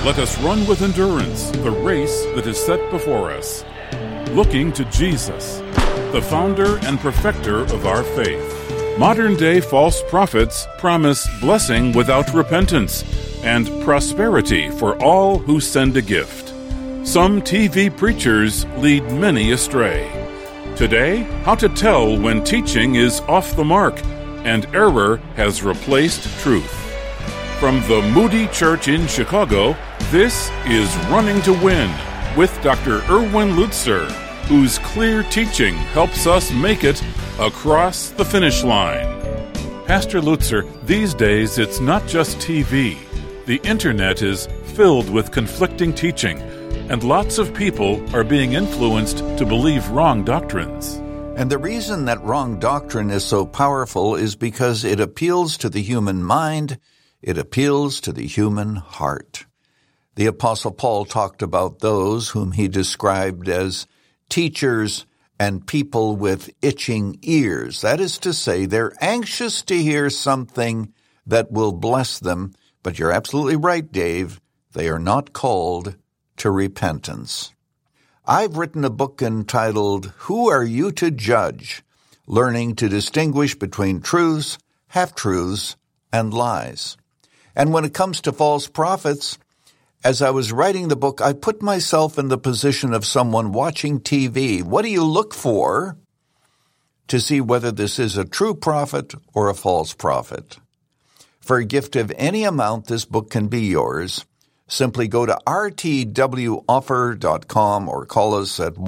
Let us run with endurance the race that is set before us, looking to Jesus, the founder and perfecter of our faith. Modern-day false prophets promise blessing without repentance and prosperity for all who send a gift. Some TV preachers lead many astray. Today, how to tell when teaching is off the mark and error has replaced truth. From the Moody Church in Chicago, this is Running to Win with Dr. Erwin Lutzer, whose clear teaching helps us make it across the finish line. Pastor Lutzer, these days it's not just TV. The internet is filled with conflicting teaching, and lots of people are being influenced to believe wrong doctrines. And the reason that wrong doctrine is so powerful is because it appeals to the human mind, it appeals to the human heart. The Apostle Paul talked about those whom he described as teachers and people with itching ears. That is to say, they're anxious to hear something that will bless them. But you're absolutely right, Dave. They are not called to repentance. I've written a book entitled, Who Are You to Judge? Learning to Distinguish Between Truths, Half-Truths, and Lies. And when it comes to false prophets, as I was writing the book, I put myself in the position of someone watching TV. What do you look for to see whether this is a true prophet or a false prophet? For a gift of any amount, this book can be yours. Simply go to rtwoffer.com or call us at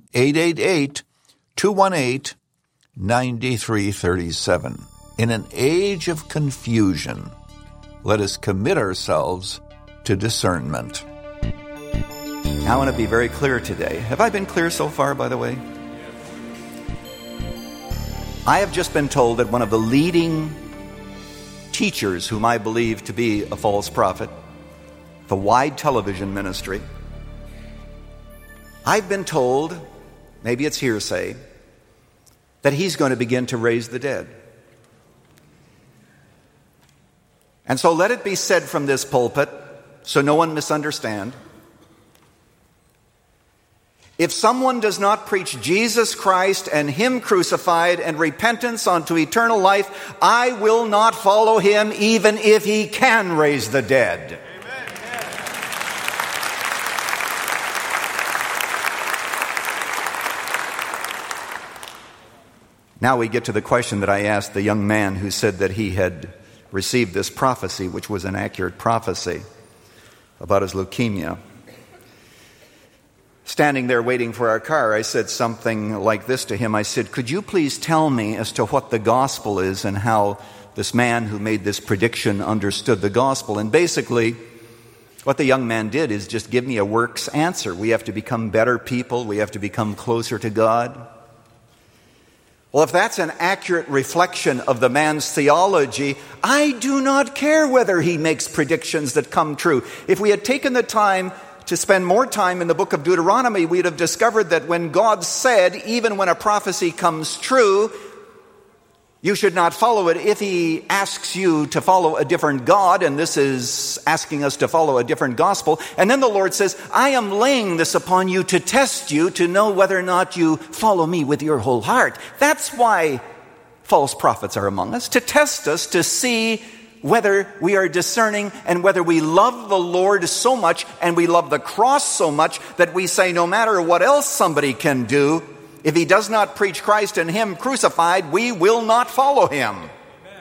1-888-218-9337. In an age of confusion, let us commit ourselves to discernment. I want to be very clear today. Have I been clear so far, by the way? I have just been told that one of the leading teachers whom I believe to be a false prophet, the wide television ministry, I've been told, maybe it's hearsay, that he's going to begin to raise the dead. And so let it be said from this pulpit, so no one misunderstand. If someone does not preach Jesus Christ and Him crucified and repentance unto eternal life, I will not follow him even if he can raise the dead. Amen. Now we get to the question that I asked the young man who said that he had received this prophecy, which was an accurate prophecy about his leukemia. Standing there waiting for our car, I said something like this to him. I said, could you please tell me as to what the gospel is and how this man who made this prediction understood the gospel? And basically, what the young man did is just give me a works answer. We have to become better people. We have to become closer to God. Well, if that's an accurate reflection of the man's theology, I do not care whether he makes predictions that come true. If we had taken the time to spend more time in the book of Deuteronomy, we'd have discovered that when God said, even when a prophecy comes true, you should not follow it. If he asks you to follow a different God, and this is asking us to follow a different gospel, and then the Lord says, I am laying this upon you to test you, to know whether or not you follow me with your whole heart. That's why false prophets are among us, to test us, to see whether we are discerning and whether we love the Lord so much and we love the cross so much that we say no matter what else somebody can do, if he does not preach Christ and him crucified, we will not follow him. Amen.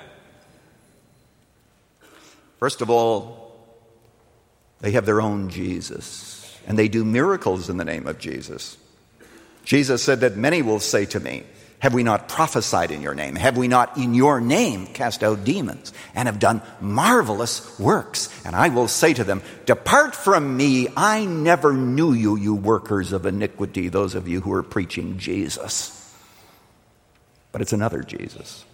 First of all, they have their own Jesus, and they do miracles in the name of Jesus. Jesus said that many will say to me, have we not prophesied in your name? Have we not in your name cast out demons and have done marvelous works? And I will say to them, depart from me, I never knew you, you workers of iniquity, those of you who are preaching Jesus. But it's another Jesus.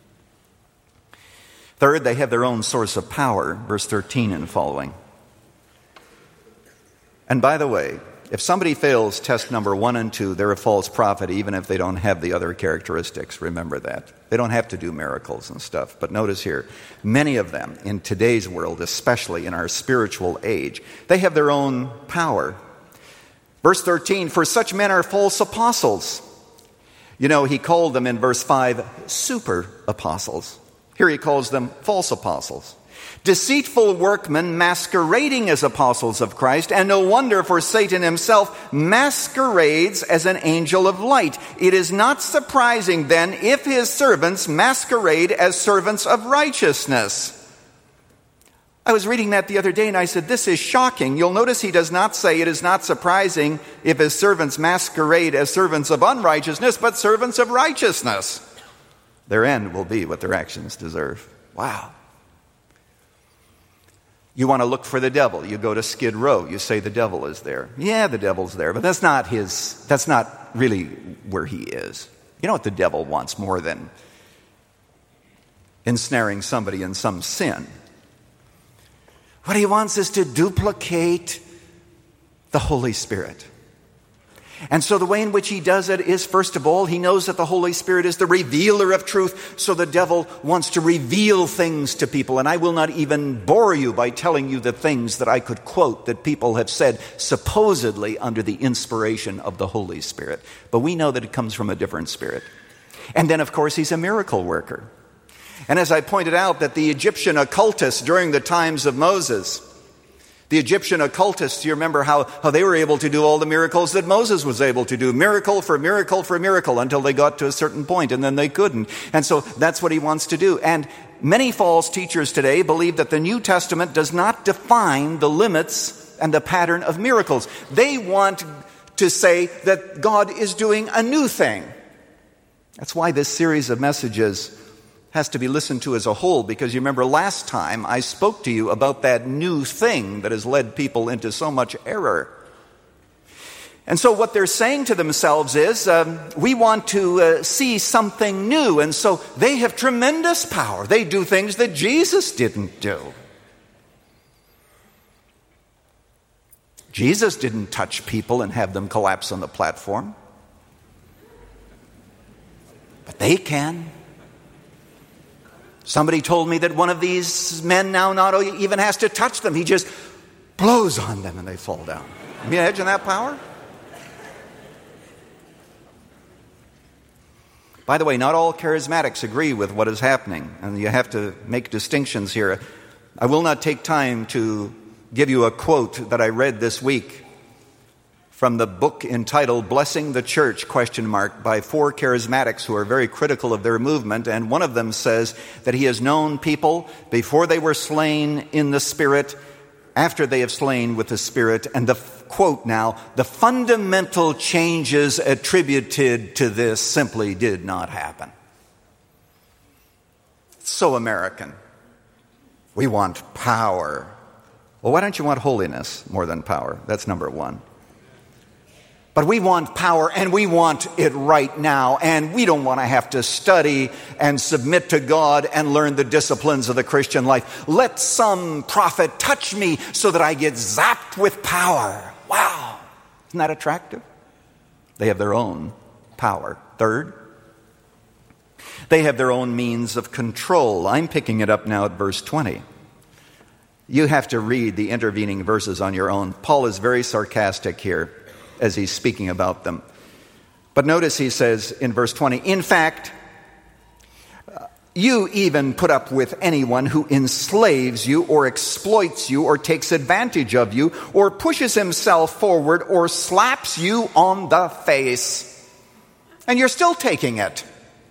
Third, they have their own source of power, verse 13 and following. And by the way, if somebody fails test number 1 and 2, they're a false prophet, even if they don't have the other characteristics. Remember that. They don't have to do miracles and stuff. But notice here, many of them in today's world, especially in our spiritual age, they have their own power. Verse 13, for such men are false apostles. You know, he called them in verse 5 super apostles. Here he calls them false apostles. Deceitful workmen masquerading as apostles of Christ, and no wonder, for Satan himself masquerades as an angel of light. It is not surprising then if his servants masquerade as servants of righteousness. I was reading that the other day and I said, this is shocking. You'll notice he does not say it is not surprising if his servants masquerade as servants of unrighteousness, but servants of righteousness. Their end will be what their actions deserve. Wow. You want to look for the devil. You go to Skid Row. You say the devil is there. Yeah, the devil's there, but that's not really where he is. You know what the devil wants more than ensnaring somebody in some sin? What he wants is to duplicate the Holy Spirit. And so the way in which he does it is, first of all, he knows that the Holy Spirit is the revealer of truth, so the devil wants to reveal things to people. And I will not even bore you by telling you the things that I could quote that people have said supposedly under the inspiration of the Holy Spirit. But we know that it comes from a different spirit. And then, of course, he's a miracle worker. And as I pointed out, that the Egyptian occultists during the times of Moses, the Egyptian occultists, you remember how they were able to do all the miracles that Moses was able to do. Miracle for miracle for miracle until they got to a certain point, and then they couldn't. And so that's what he wants to do. And many false teachers today believe that the New Testament does not define the limits and the pattern of miracles. They want to say that God is doing a new thing. That's why this series of messages has to be listened to as a whole, because you remember last time I spoke to you about that new thing that has led people into so much error. And so what they're saying to themselves is, we want to see something new, and so they have tremendous power. They do things that Jesus didn't do. Jesus didn't touch people and have them collapse on the platform. But they can. Somebody told me that one of these men now not even has to touch them. He just blows on them and they fall down. Can you imagine that power? By the way, not all charismatics agree with what is happening, and you have to make distinctions here. I will not take time to give you a quote that I read this week from the book entitled Blessing the Church, by 4 charismatics who are very critical of their movement. And one of them says that he has known people before they were slain in the Spirit, after they have slain with the Spirit. And the quote now, the fundamental changes attributed to this simply did not happen. So American. We want power. Well, why don't you want holiness more than power? That's number one. But we want power, and we want it right now, and we don't want to have to study and submit to God and learn the disciplines of the Christian life. Let some prophet touch me so that I get zapped with power. Wow. Isn't that attractive? They have their own power. Third, they have their own means of control. I'm picking it up now at verse 20. You have to read the intervening verses on your own. Paul is very sarcastic here as he's speaking about them. But notice he says in verse 20, in fact, you even put up with anyone who enslaves you or exploits you or takes advantage of you or pushes himself forward or slaps you on the face. And you're still taking it.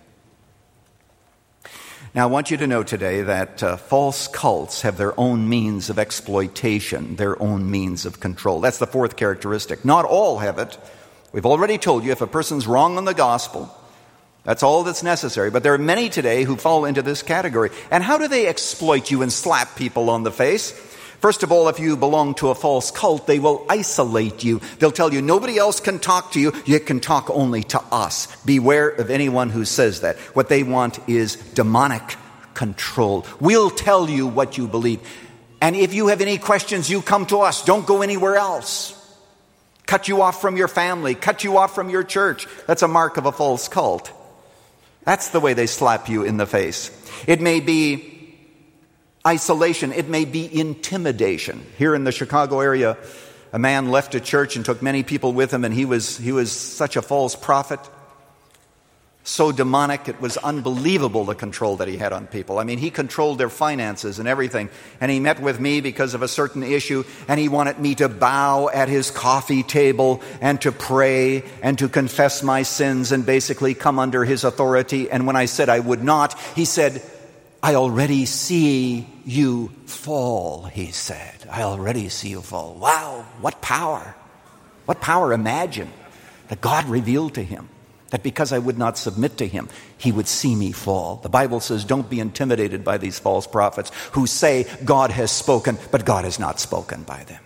Now, I want you to know today that false cults have their own means of exploitation, their own means of control. That's the fourth characteristic. Not all have it. We've already told you if a person's wrong on the gospel, that's all that's necessary. But there are many today who fall into this category. And how do they exploit you and slap people on the face? First of all, if you belong to a false cult, they will isolate you. They'll tell you nobody else can talk to you. You can talk only to us. Beware of anyone who says that. What they want is demonic control. We'll tell you what you believe. And if you have any questions, you come to us. Don't go anywhere else. cut you off from your family, cut you off from your church. That's a mark of a false cult. That's the way they slap you in the face. It may be isolation. It may be intimidation. Here in the Chicago area, a man left a church and took many people with him, and he was such a false prophet, so demonic. It was unbelievable the control that he had on people. I mean, he controlled their finances and everything. And he met with me because of a certain issue, and he wanted me to bow at his coffee table and to pray and to confess my sins and basically come under his authority. And when I said I would not, he said, "I already see you fall," he said. "I already see you fall." Wow, what power. What power. Imagine that God revealed to him that because I would not submit to him, he would see me fall. The Bible says, don't be intimidated by these false prophets who say God has spoken, but God has not spoken by them.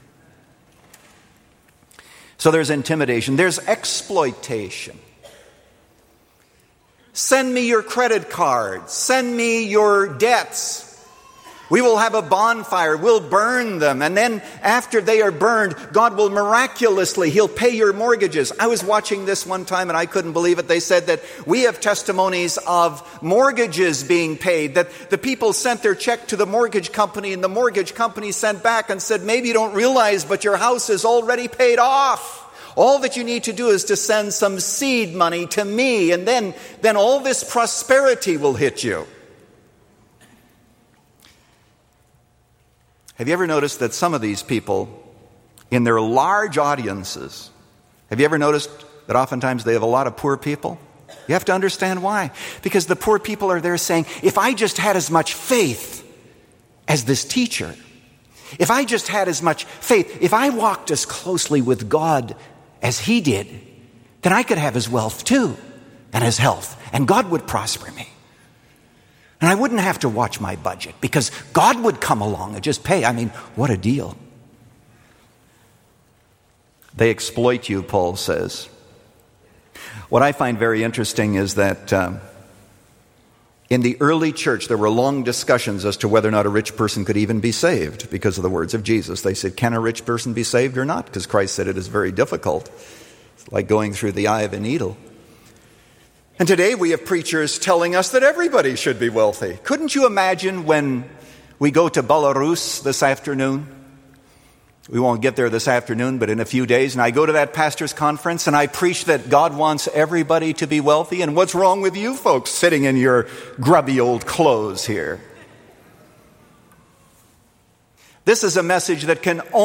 So there's intimidation. There's exploitation. Send me your credit cards. Send me your debts. We will have a bonfire. We'll burn them. And then after they are burned, God will miraculously, he'll pay your mortgages. I was watching this one time and I couldn't believe it. They said that we have testimonies of mortgages being paid, that the people sent their check to the mortgage company and the mortgage company sent back and said, maybe you don't realize, but your house is already paid off. All that you need to do is to send some seed money to me, and then all this prosperity will hit you. Have you ever noticed that some of these people, in their large audiences, have you ever noticed that oftentimes they have a lot of poor people? You have to understand why. Because the poor people are there saying, if I just had as much faith as this teacher, if I just had as much faith, if I walked as closely with God as he did, then I could have his wealth too, and his health, and God would prosper me. And I wouldn't have to watch my budget because God would come along and just pay. I mean, what a deal. They exploit you, Paul says. What I find very interesting is that in the early church, there were long discussions as to whether or not a rich person could even be saved because of the words of Jesus. They said, can a rich person be saved or not? Because Christ said it is very difficult. It's like going through the eye of a needle. And today we have preachers telling us that everybody should be wealthy. Couldn't you imagine when we go to Belarus this afternoon? We won't get there this afternoon, but in a few days. And I go to that pastor's conference and I preach that God wants everybody to be wealthy. And what's wrong with you folks sitting in your grubby old clothes here? This is a message that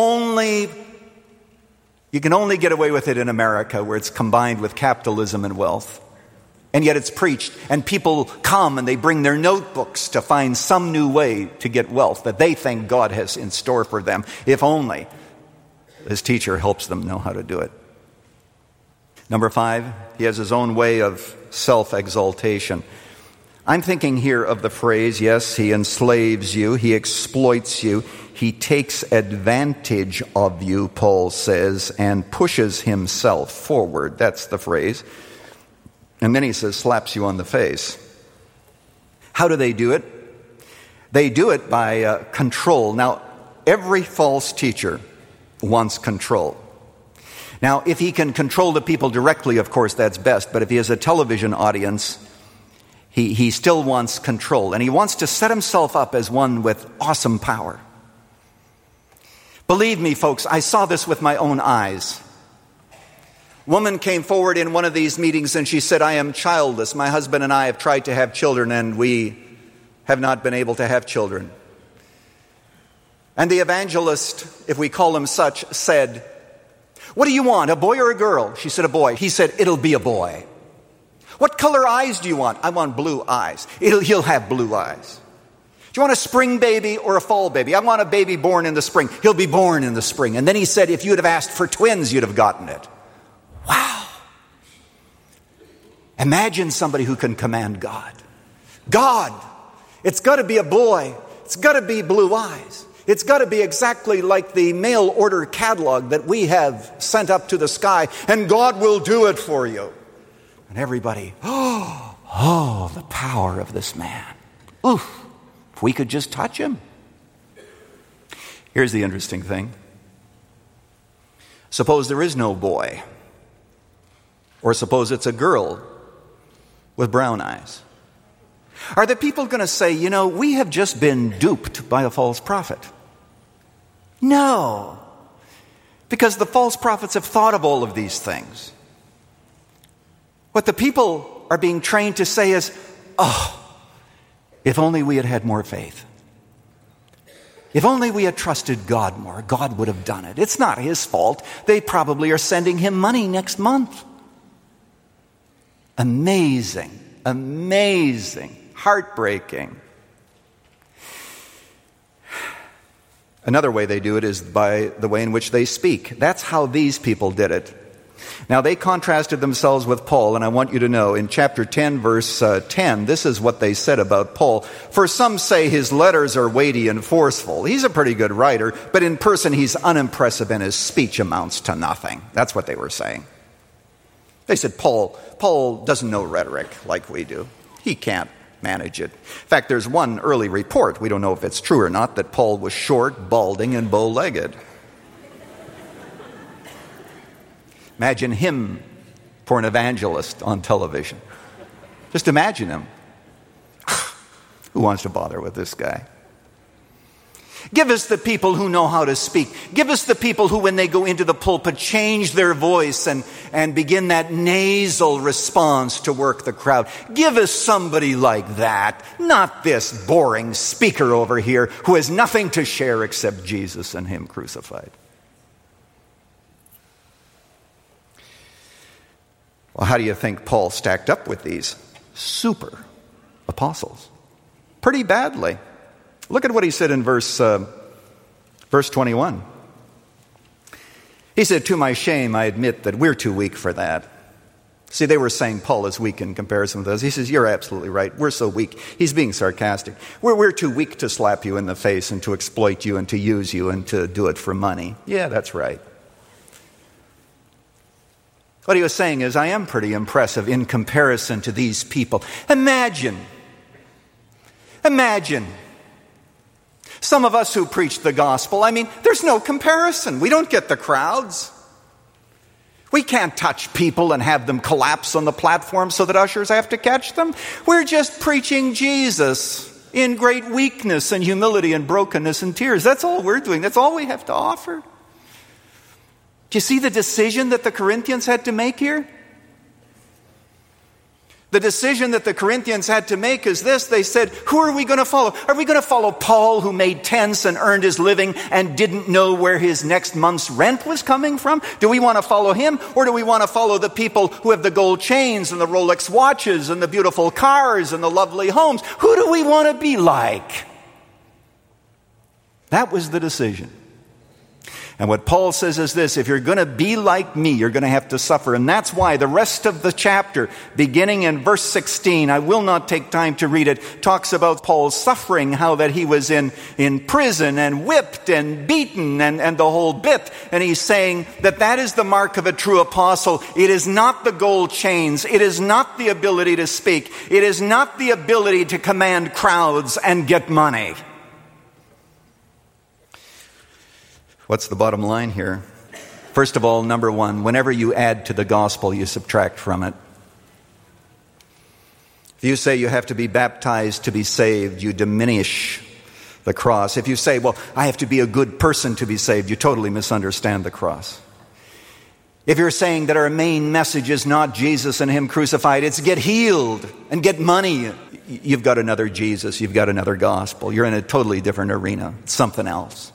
you can only get away with it in America, where it's combined with capitalism and wealth. And yet it's preached, and people come and they bring their notebooks to find some new way to get wealth that they think God has in store for them, if only his teacher helps them know how to do it. Number 5, he has his own way of self-exaltation. I'm thinking here of the phrase, yes, he enslaves you, he exploits you, he takes advantage of you, Paul says, and pushes himself forward. That's the phrase. And then he says, slaps you on the face. How do they do it? They do it by control. Now, every false teacher wants control. Now, if he can control the people directly, of course, that's best. But if he has a television audience, he still wants control. And he wants to set himself up as one with awesome power. Believe me, folks, I saw this with my own eyes. Woman came forward in one of these meetings and she said, I am childless. My husband and I have tried to have children and we have not been able to have children. And the evangelist, if we call him such, said, what do you want, a boy or a girl? She said, a boy. He said, it'll be a boy. What color eyes do you want? I want blue eyes. He'll have blue eyes. Do you want a spring baby or a fall baby? I want a baby born in the spring. He'll be born in the spring. And then he said, if you'd have asked for twins, you'd have gotten it. Wow. Imagine somebody who can command God. God, it's got to be a boy. It's got to be blue eyes. It's got to be exactly like the mail order catalog that we have sent up to the sky, and God will do it for you. And everybody, oh, the power of this man. Oof, if we could just touch him. Here's the interesting thing. Suppose there is no boy. Or suppose it's a girl with brown eyes. Are the people going to say, you know, we have just been duped by a false prophet? No. Because the false prophets have thought of all of these things. What the people are being trained to say is, oh, if only we had had more faith. If only we had trusted God more, God would have done it. It's not his fault. They probably are sending him money next month. Amazing, amazing, heartbreaking. Another way they do it is by the way in which they speak. That's how these people did it. Now, they contrasted themselves with Paul, and I want you to know, in chapter 10, verse 10, this is what they said about Paul. For some say his letters are weighty and forceful. He's a pretty good writer, but in person he's unimpressive and his speech amounts to nothing. That's what they were saying. They said, Paul doesn't know rhetoric like we do. He can't manage it. In fact, there's one early report, we don't know if it's true or not, that Paul was short, balding, and bow-legged. Imagine him for an evangelist on television. Just imagine him. Who wants to bother with this guy? Give us the people who know how to speak. Give us the people who, when they go into the pulpit, change their voice and begin that nasal response to work the crowd. Give us somebody like that, not this boring speaker over here who has nothing to share except Jesus and him crucified. Well, how do you think Paul stacked up with these super apostles? Pretty badly. Look at what he said in verse 21. He said, to my shame, I admit that we're too weak for that. See, they were saying Paul is weak in comparison with us. He says, you're absolutely right. We're so weak. He's being sarcastic. We're too weak to slap you in the face and to exploit you and to use you and to do it for money. Yeah, that's right. What he was saying is, I am pretty impressive in comparison to these people. Imagine. Some of us who preach the gospel, I mean, there's no comparison. We don't get the crowds. We can't touch people and have them collapse on the platform so that ushers have to catch them. We're just preaching Jesus in great weakness and humility and brokenness and tears. That's all we're doing. That's all we have to offer. Do you see the decision that the Corinthians had to make here? The decision that the Corinthians had to make is this. They said, who are we going to follow? Are we going to follow Paul, who made tents and earned his living and didn't know where his next month's rent was coming from? Do we want to follow him? Or do we want to follow the people who have the gold chains and the Rolex watches and the beautiful cars and the lovely homes? Who do we want to be like? That was the decision. And what Paul says is this, if you're going to be like me, you're going to have to suffer. And that's why the rest of the chapter, beginning in verse 16, I will not take time to read it, talks about Paul's suffering, how that he was in prison and whipped and beaten and the whole bit. And he's saying that is the mark of a true apostle. It is not the gold chains. It is not the ability to speak. It is not the ability to command crowds and get money. What's the bottom line here? First of all, number one, whenever you add to the gospel, you subtract from it. If you say you have to be baptized to be saved, you diminish the cross. If you say, well, I have to be a good person to be saved, you totally misunderstand the cross. If you're saying that our main message is not Jesus and him crucified, it's get healed and get money, you've got another Jesus, you've got another gospel. You're in a totally different arena. It's something else.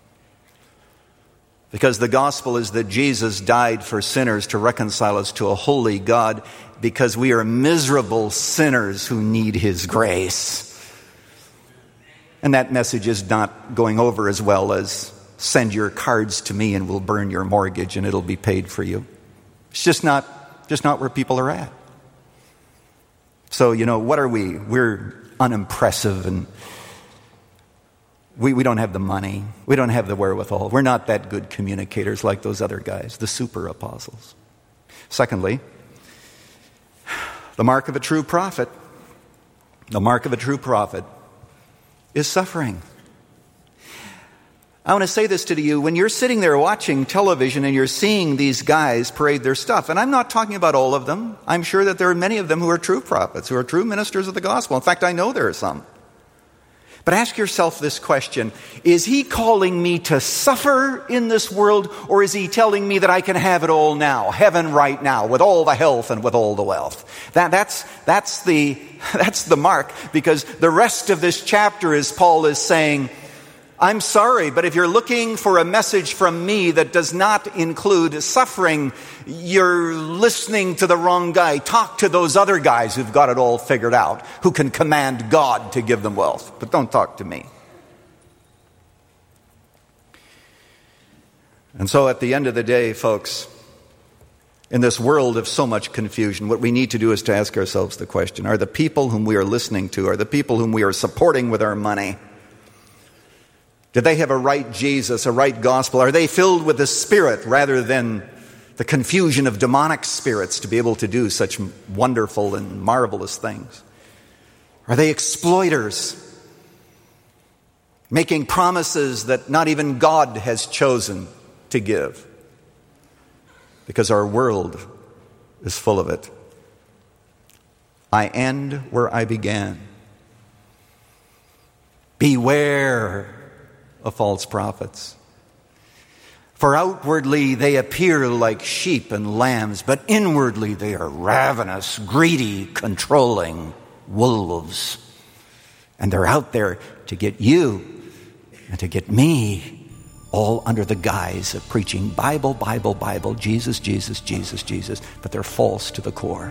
Because the gospel is that Jesus died for sinners to reconcile us to a holy God, because we are miserable sinners who need his grace. And that message is not going over as well as send your cards to me and we'll burn your mortgage and it'll be paid for you. It's just not where people are at. So, what are we? We're unimpressive and we don't have the money. We don't have the wherewithal. We're not that good communicators like those other guys, the super apostles. Secondly, the mark of a true prophet. The mark of a true prophet is suffering. I want to say this to you. When you're sitting there watching television and you're seeing these guys parade their stuff, and I'm not talking about all of them. I'm sure that there are many of them who are true prophets, who are true ministers of the gospel. In fact, I know there are some. But ask yourself this question: is he calling me to suffer in this world, or is he telling me that I can have it all now, heaven right now, with all the health and with all the wealth? That's the mark, because the rest of this chapter is Paul is saying, I'm sorry, but if you're looking for a message from me that does not include suffering, you're listening to the wrong guy. Talk to those other guys who've got it all figured out, who can command God to give them wealth. But don't talk to me. And so at the end of the day, folks, in this world of so much confusion, what we need to do is to ask ourselves the question: are the people whom we are listening to, are the people whom we are supporting with our money, do they have a right Jesus, a right gospel? Are they filled with the Spirit rather than the confusion of demonic spirits to be able to do such wonderful and marvelous things? Are they exploiters, making promises that not even God has chosen to give? Because our world is full of it. I end where I began. Beware of false prophets. For outwardly they appear like sheep and lambs, but inwardly they are ravenous, greedy, controlling wolves. And they're out there to get you and to get me, all under the guise of preaching Bible, Bible, Bible, Jesus, Jesus, Jesus, Jesus, but they're false to the core.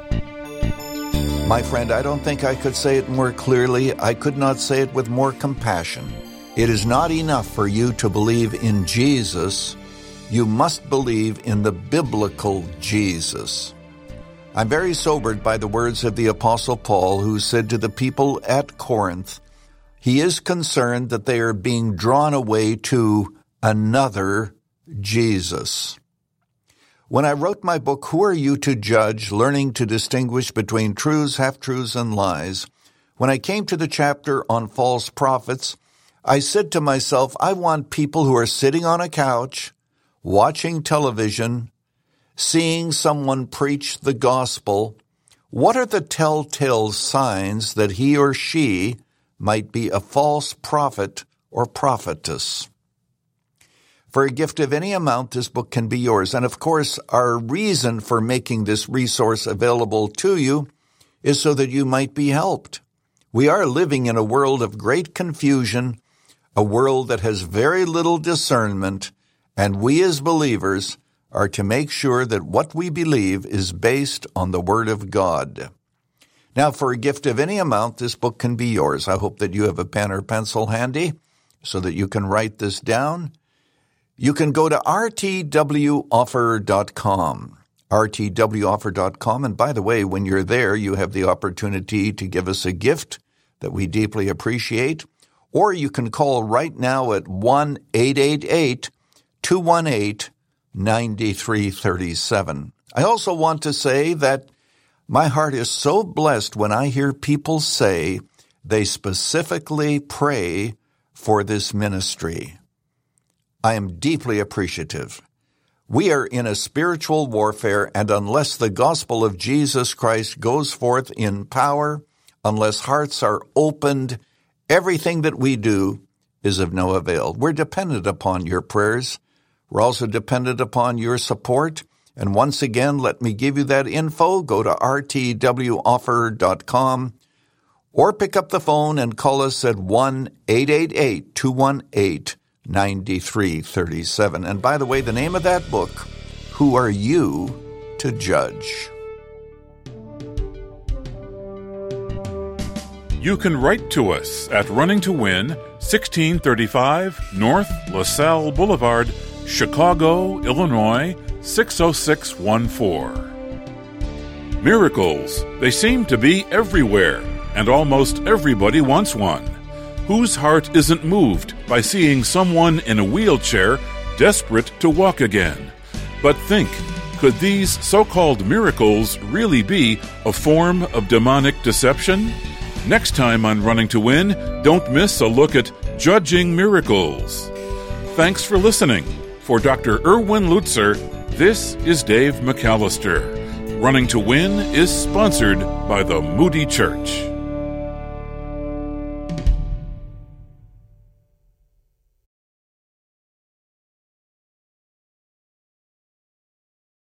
My friend, I don't think I could say it more clearly. I could not say it with more compassion. It is not enough for you to believe in Jesus. You must believe in the biblical Jesus. I'm very sobered by the words of the Apostle Paul, who said to the people at Corinth, he is concerned that they are being drawn away to another Jesus. When I wrote my book, Who Are You to Judge? Learning to Distinguish Between Truths, Half-Truths, and Lies, when I came to the chapter on false prophets, I said to myself, I want people who are sitting on a couch, watching television, seeing someone preach the gospel. What are the telltale signs that he or she might be a false prophet or prophetess? For a gift of any amount, this book can be yours. And of course, our reason for making this resource available to you is so that you might be helped. We are living in a world of great confusion, a world that has very little discernment, and we as believers are to make sure that what we believe is based on the Word of God. Now, for a gift of any amount, this book can be yours. I hope that you have a pen or pencil handy so that you can write this down. You can go to rtwoffer.com, rtwoffer.com, and by the way, when you're there, you have the opportunity to give us a gift that we deeply appreciate. Or you can call right now at 1-888-218-9337. I also want to say that my heart is so blessed when I hear people say they specifically pray for this ministry. I am deeply appreciative. We are in a spiritual warfare, and unless the gospel of Jesus Christ goes forth in power, unless hearts are opened, everything that we do is of no avail. We're dependent upon your prayers. We're also dependent upon your support. And once again, let me give you that info. Go to rtwoffer.com or pick up the phone and call us at 1-888-218-9337. And by the way, the name of that book, Who Are You to Judge? You can write to us at Running to Win, 1635 North LaSalle Boulevard, Chicago, Illinois, 60614. Miracles, they seem to be everywhere, and almost everybody wants one. Whose heart isn't moved by seeing someone in a wheelchair desperate to walk again? But think, could these so-called miracles really be a form of demonic deception? Next time on Running to Win, don't miss a look at Judging Miracles. Thanks for listening. For Dr. Erwin Lutzer, this is Dave McAllister. Running to Win is sponsored by the Moody Church.